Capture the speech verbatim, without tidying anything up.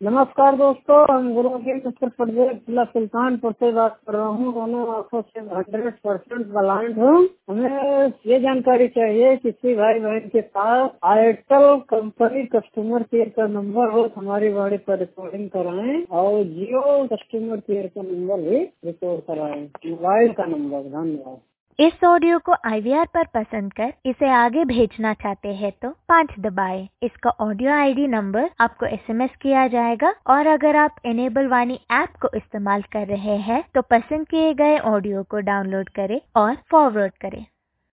नमस्कार दोस्तों, हम गुरु के उत्तर प्रदेश जिला सुल्तानपुर से बात कर रहा हूँ। दोनों आंखों से हंड्रेड परसेंट ब्लाइंड हूँ। हमें ये जानकारी चाहिए किसी भाई बहन के पास एयरटेल कंपनी कस्टमर केयर का नंबर हो, हमारी गाड़ी पर रिकॉर्डिंग कराएं और जियो कस्टमर केयर का नंबर भी रिकॉर्ड कराएं, मोबाइल का नंबर। धन्यवाद। इस ऑडियो को आई वी आर पर पसंद कर इसे आगे भेजना चाहते हैं तो पाँच दबाएं। इसका ऑडियो आई डी नंबर आपको एस एम एस किया जाएगा और अगर आप इनेबल वाणी ऐप को इस्तेमाल कर रहे हैं तो पसंद किए गए ऑडियो को डाउनलोड करें और फॉरवर्ड करें।